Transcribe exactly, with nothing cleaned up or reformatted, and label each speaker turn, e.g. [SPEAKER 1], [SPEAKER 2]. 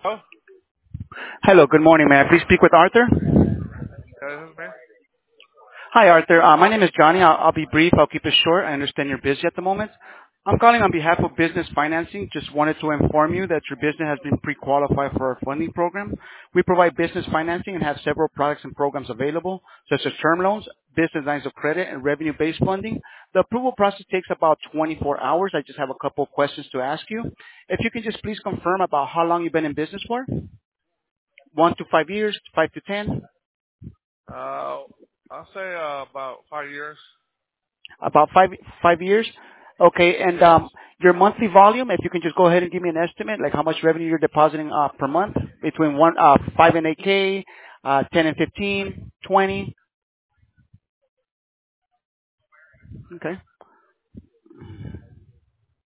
[SPEAKER 1] Oh,
[SPEAKER 2] Hello, good morning. May I please speak with Arthur?
[SPEAKER 1] yeah, this is me.
[SPEAKER 2] Hi, Arthur. Uh, my name is Johnny. I'll, I'll be brief. I'll keep it short. I understand you're busy at the moment. I'm calling on behalf of Business Financing. Just wanted to inform you that your business has been pre-qualified for our funding program. We provide business financing and have several products and programs available, such as term loans, business lines of credit, and revenue-based funding. The approval process takes about twenty-four hours. I just have a couple of questions to ask you. If you can just please confirm about how long you've been in business for? One to five years, five to ten?
[SPEAKER 1] Uh, I'll say uh, about five years.
[SPEAKER 2] About five five years? Okay. And um your monthly volume, if you can just go ahead and give me an estimate, like how much revenue you're depositing uh per month between one uh five and eight K, uh ten and fifteen, twenty. Okay.